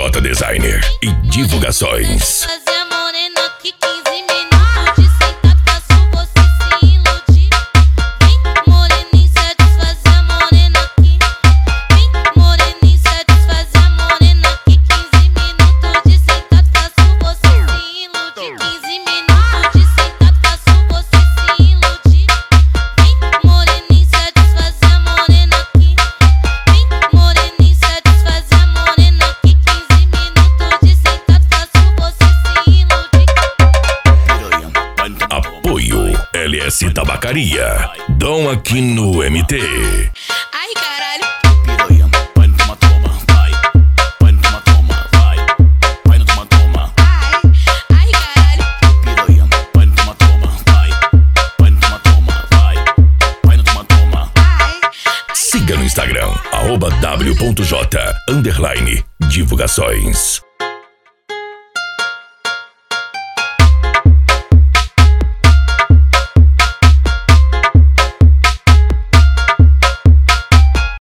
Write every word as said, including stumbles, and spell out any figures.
J Designer e divulgações. L S Tabacaria, Dom aqui no M T. Ai, caralho. Piranha, vai no toma, toma, vai. Vai no toma, toma, vai. Vai no toma, toma. Ai, ai, caralho. Piranha, vai no toma, toma, vai. Vai no toma, toma, vai. Vai no toma, toma. Siga no Instagram, arroba w ponto j underline divulgações.